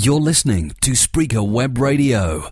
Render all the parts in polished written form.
You're listening to Spreaker Web Radio.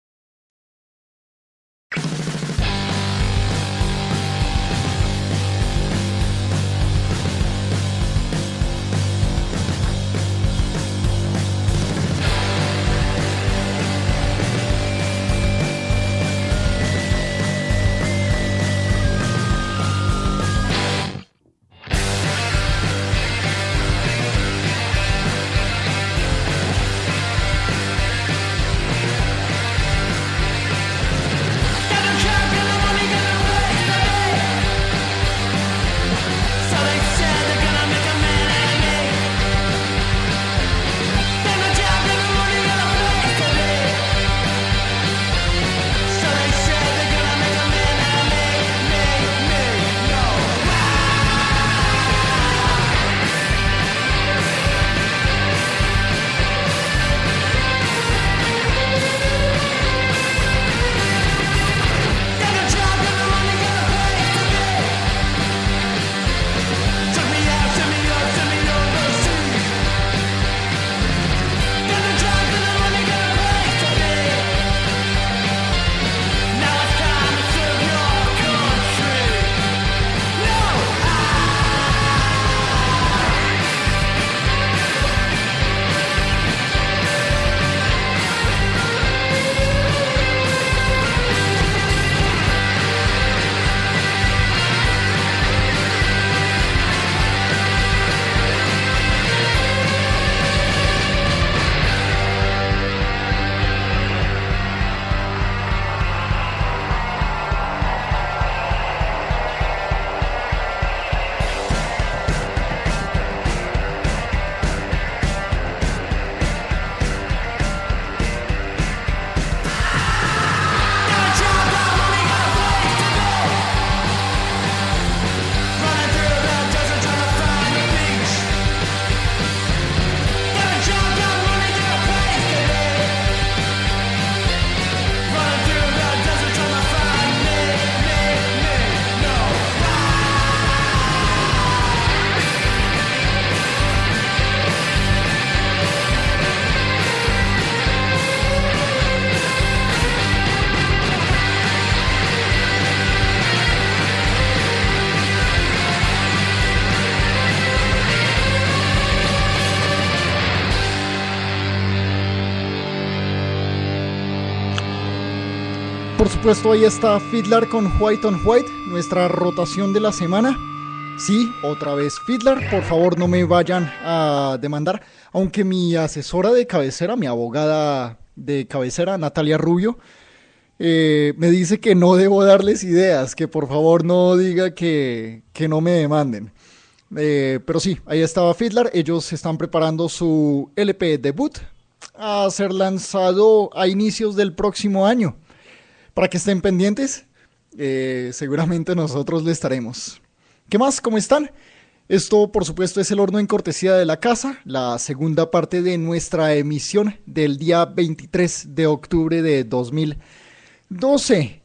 Por supuesto, ahí está Fiddler con White on White, nuestra rotación de la semana. Sí, otra vez Fiddler, por favor no me vayan a demandar. Aunque mi asesora de cabecera, mi abogada de cabecera, Natalia Rubio, me dice que no debo darles ideas, que por favor no diga que no me demanden. Pero sí, ahí estaba Fiddler, ellos están preparando su LP debut a ser lanzado a inicios del próximo año. Para que estén pendientes, seguramente nosotros le estaremos. ¿Qué más? ¿Cómo están? Esto, por supuesto, es El Horno en cortesía de la casa, la segunda parte de nuestra emisión del día 23 de octubre de 2012.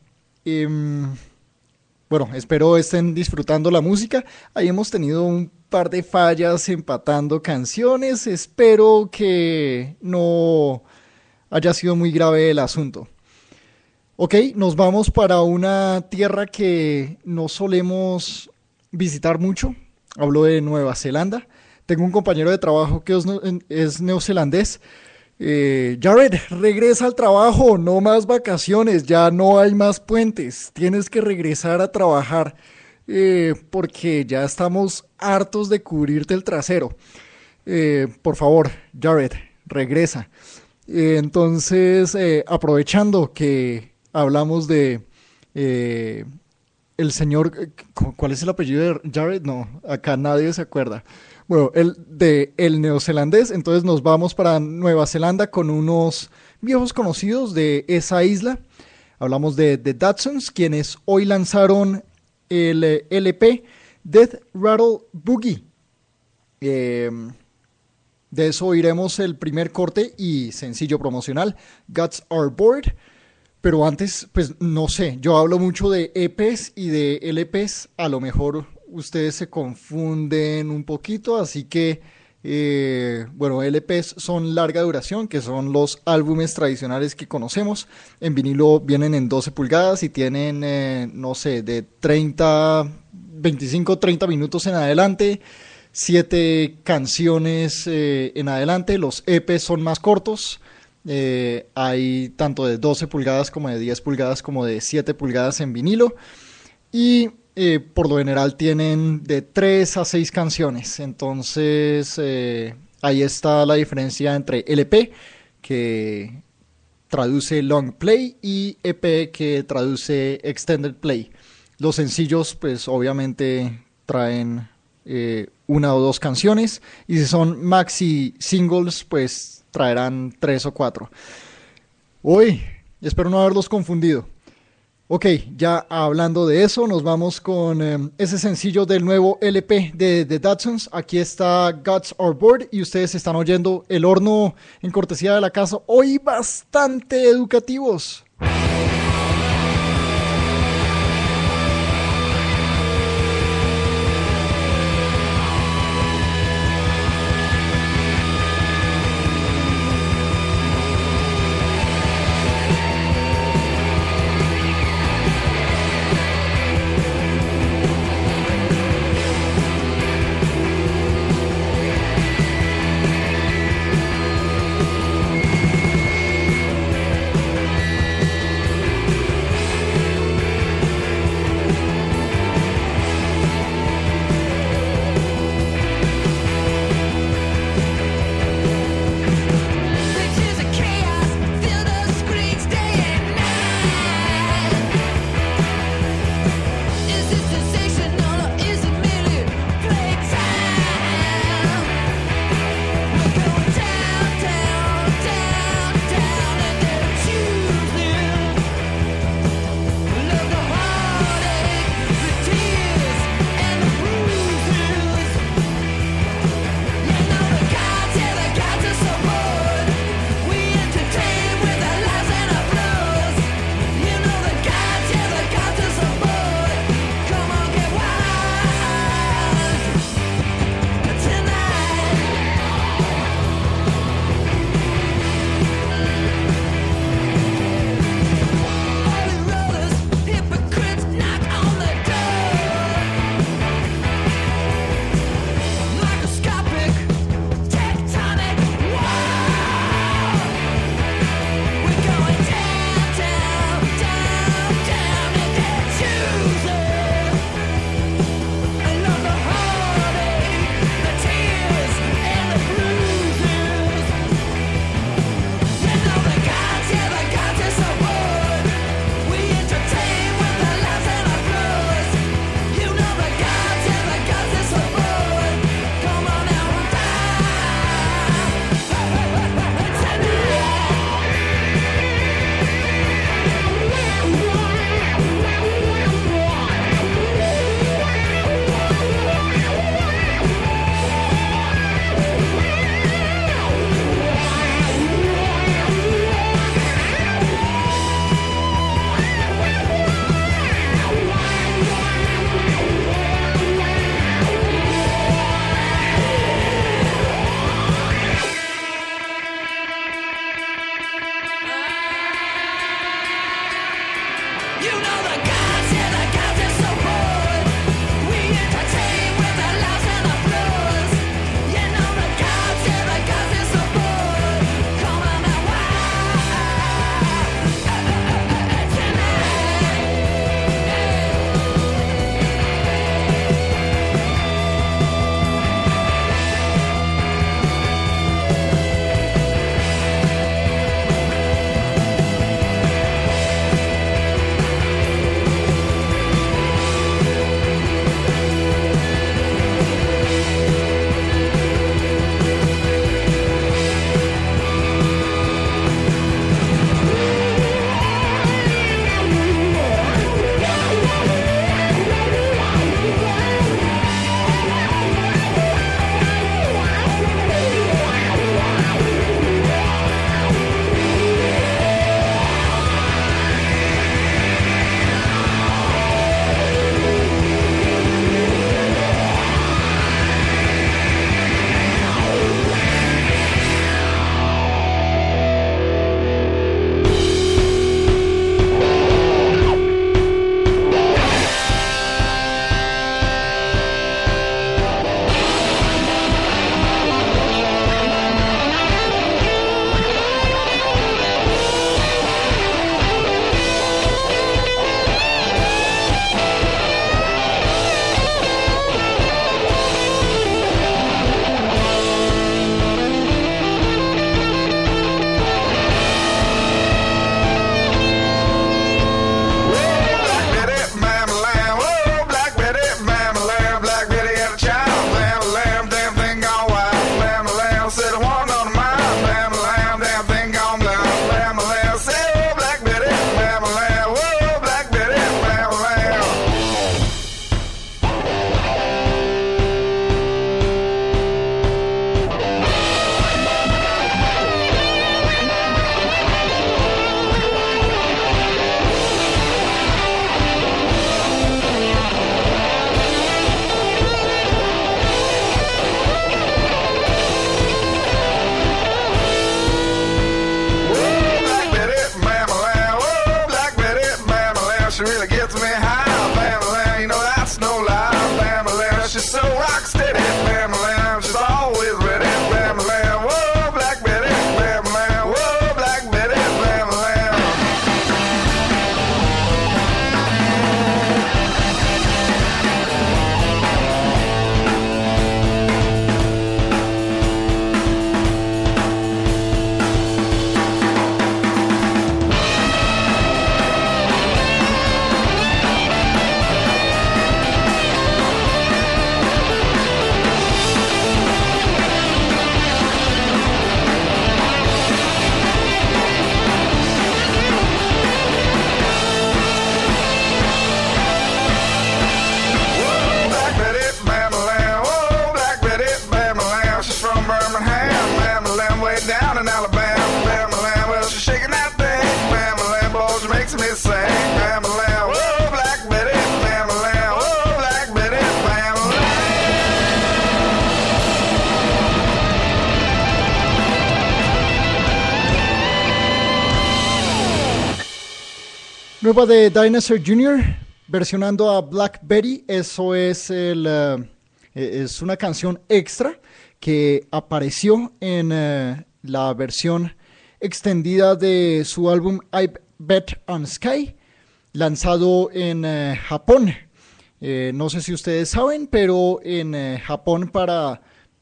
Bueno, espero estén disfrutando la música. Ahí hemos tenido un par de fallas empatando canciones. Espero que no haya sido muy grave el asunto. Ok, nos vamos para una tierra que no solemos visitar mucho. Hablo de Nueva Zelanda. Tengo un compañero de trabajo que es neozelandés. Jared, regresa al trabajo, no más vacaciones, ya no hay más puentes. Tienes que regresar a trabajar porque ya estamos hartos de cubrirte el trasero. Por favor, Jared, regresa. Entonces, aprovechando que hablamos de el señor, ¿cuál es el apellido de Jared? No, acá nadie se acuerda. Bueno, el neozelandés, entonces nos vamos para Nueva Zelanda con unos viejos conocidos de esa isla. Hablamos de The Datsuns, quienes hoy lanzaron el LP Death Rattle Boogie. De eso oiremos el primer corte y sencillo promocional, Guts Are Bored. Pero antes, pues no sé, yo hablo mucho de EPs y de LPs, a lo mejor ustedes se confunden un poquito, así que Bueno, LPs son larga duración, que son los álbumes tradicionales que conocemos. En vinilo vienen en 12 pulgadas y tienen, no sé, de 25, 30 minutos en adelante, 7 canciones en adelante. Los EPs son más cortos. Hay tanto de 12 pulgadas como de 10 pulgadas como de 7 pulgadas en vinilo. Y por lo general tienen de 3 a 6 canciones. Entonces ahí está la diferencia entre LP, que traduce Long Play, y EP, que traduce Extended Play. Los sencillos pues obviamente traen una o dos canciones, y si son maxi singles pues traerán 3 o 4. Uy, espero no haberlos confundido. Ok, ya hablando de eso, nos vamos con ese sencillo del nuevo LP de The Datsuns. Aquí está Gods Are Board y ustedes están oyendo El Horno en cortesía de la casa. Hoy bastante educativos. down in Alabama, Bama Lamb, well, she's shaking that thing. Bama Lamb, boy, she makes me sing. Bama Lamb, whoa, Black Betty, Bama Lamb, whoa, Black Betty, Bama Lamb. Nueva de Dinosaur Jr., versionando a Black Betty. Eso es es una canción extra que apareció en la versión extendida de su álbum I Bet on Sky, lanzado en Japón. No sé si ustedes saben, pero en Japón, para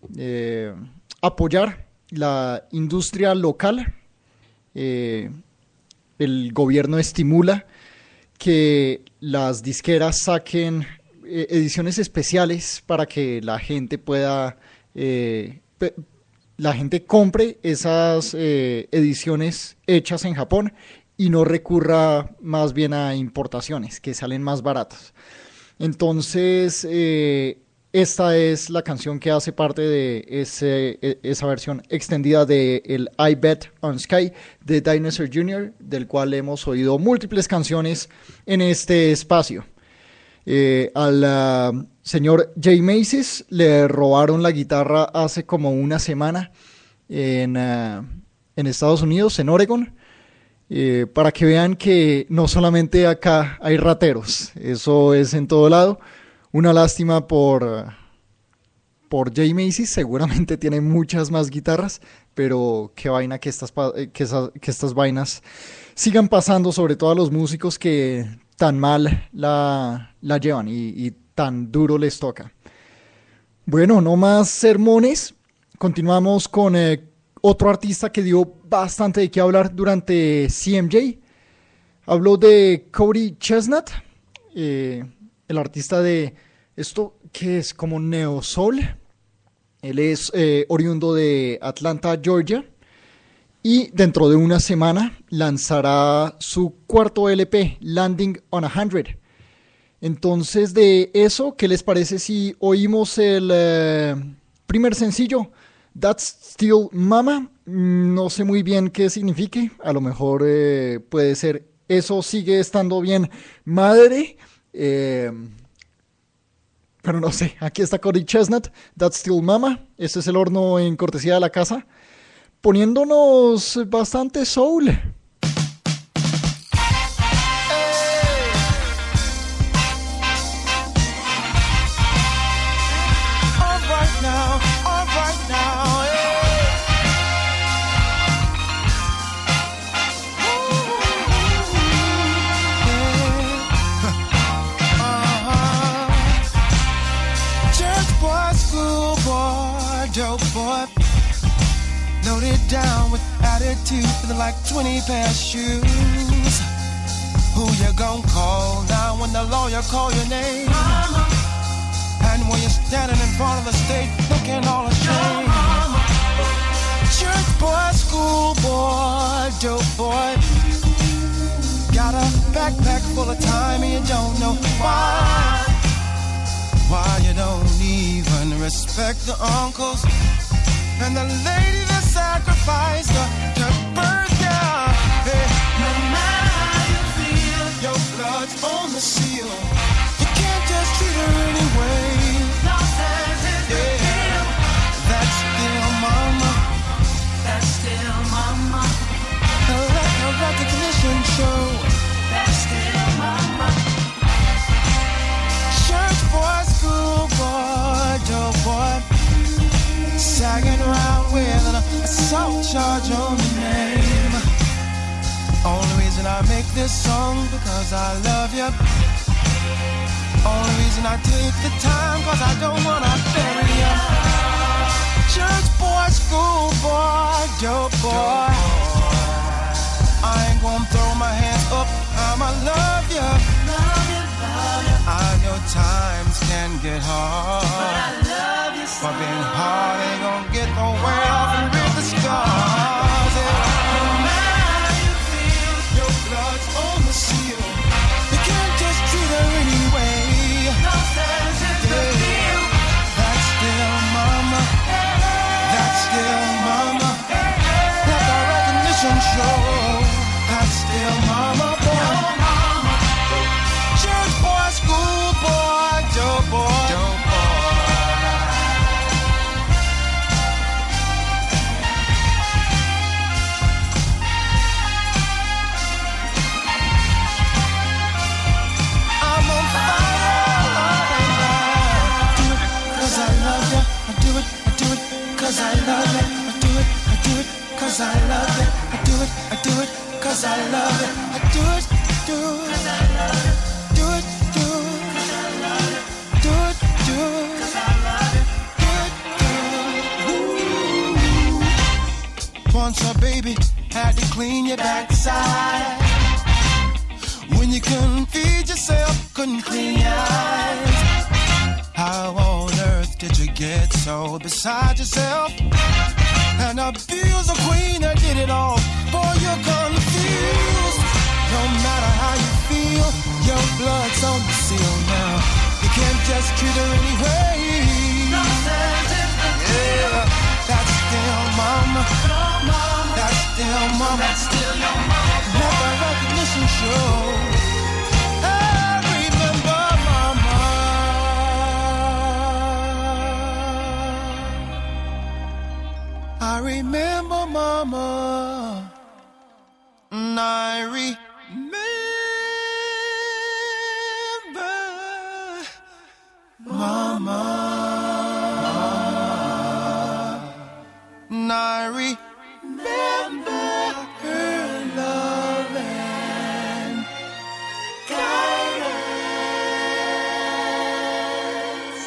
apoyar la industria local, el gobierno estimula que las disqueras saquen ediciones especiales para que la gente pueda, la gente compre esas ediciones hechas en Japón y no recurra más bien a importaciones que salen más baratas. Entonces, esta es la canción que hace parte de esa versión extendida de el I Bet on Sky de Dinosaur Jr., del cual hemos oído múltiples canciones en este espacio. Al señor Jay Macy's le robaron la guitarra hace como una semana en Estados Unidos, en Oregon, para que vean que no solamente acá hay rateros, eso es en todo lado. Una lástima por Jay Macy's, seguramente tiene muchas más guitarras, pero qué vaina que estas vainas sigan pasando, sobre todo a los músicos que tan mal la llevan y tan duro les toca. Bueno, no más sermones, continuamos con otro artista que dio bastante de qué hablar durante CMJ. Habló de Cody Chestnut, el artista de esto que es como neo soul. Él es oriundo de Atlanta, Georgia, y dentro de una semana lanzará su cuarto LP, Landing on 100. Entonces, de eso, ¿qué les parece si oímos el primer sencillo, That's Still Mama? No sé muy bien qué signifique, a lo mejor puede ser eso sigue estando bien, madre. Pero no sé, aquí está Cody Chestnut, That's Still Mama. Este es el horno en cortesía de la casa, poniéndonos bastante soul. Dope boy, loaded down with attitude, feeling like 20 pair of shoes. Who you gon' call now when the lawyer call your name? Mama. And when you're standing in front of the state looking all ashamed. Church boy, school boy, dope boy, got a backpack full of time and you don't know why. Why you don't even respect the uncles and the lady that sacrificed to birth ya. Hey, no matter how you feel, your blood's on the seal. You can't just treat her anyway. No sense is the deal. That's still mama. That's still mama. Let her recognition show. That's still mama. Church boy, school boy, dope boy, sagging around with an assault charge on the name. Only reason I make this song because I love you. Only reason I take the time cause I don't wanna bury you. Church boy, school boy, dope boy, I ain't gonna throw my hands up, I'ma love you. I know times can get hard, but I love you so. But being hard ain't gonna get no way off and rid the scars. No matter how you feel, your blood's on the seal. You can't just treat her anyway. No sense in the deal. That's still mama. That's still mama. still mama boy. Church boy, school boy, dope boy. I'm on fire. Do it 'cause I love you. I do it 'cause I love you. I do it 'cause I love you. I do it 'cause I love you. I do it, do it 'cause I love you. Do it, do it 'cause I love you. Do it, do it 'cause I love you. Do it, do it. Once a baby had to clean your backside. When you couldn't feed yourself, couldn't clean your eyes. How on earth did you get so beside yourself? And abuse a queen that did it all. Boy, you're confused. No matter how you feel, your blood's on the seal now. You can't just treat her anyway. Yeah, that's still mama. That's still mama. That's still your mama. Let the recognition show. I remember mama. I remember mama. And I remember mama. And I remember her love and guidance.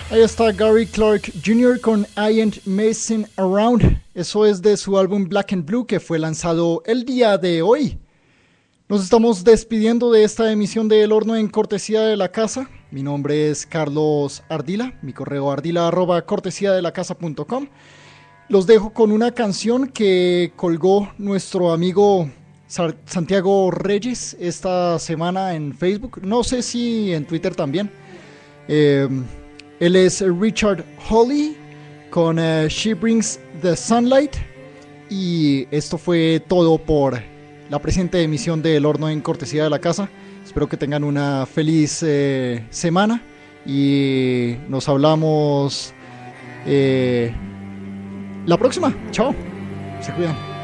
Ahí está Gary Clark Jr. con I Ain't Messing Around. Eso es de su álbum Black and Blue, que fue lanzado el día de hoy. Nos estamos despidiendo de esta emisión de El Horno en cortesía de la casa. Mi nombre es Carlos Ardila, mi correo ardila@cortesiadelacasa.com. Los dejo con una canción que colgó nuestro amigo Santiago Reyes esta semana en Facebook. No sé si en Twitter también. Él es Richard Hawley con She Brings the Sunlight. Y esto fue todo por la presente emisión de El Horno en cortesía de la casa. Espero que tengan una feliz semana y nos hablamos la próxima. Chao, se cuidan.